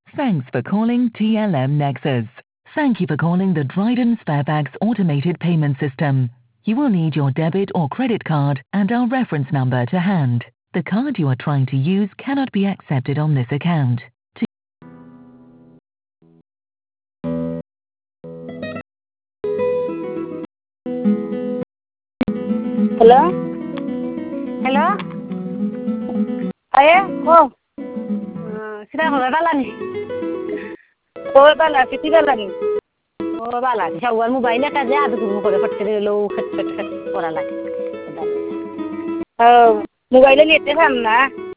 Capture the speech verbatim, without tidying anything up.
Thanks for calling T L M Nexus. Thank you for calling the Dryden Sparebags automated payment system. You will need your debit or credit card and our reference number to hand. The card you are trying to use cannot be accepted on this account. To Hello? Hello? Aye, oh, Uh, sila ko bala ni. oh, bala, kiti bala ni. Oh bala, siya wan mobile ka ja adu mo ko fatte lo khat khat khat ora la. Oh, mobile ni ite ham na.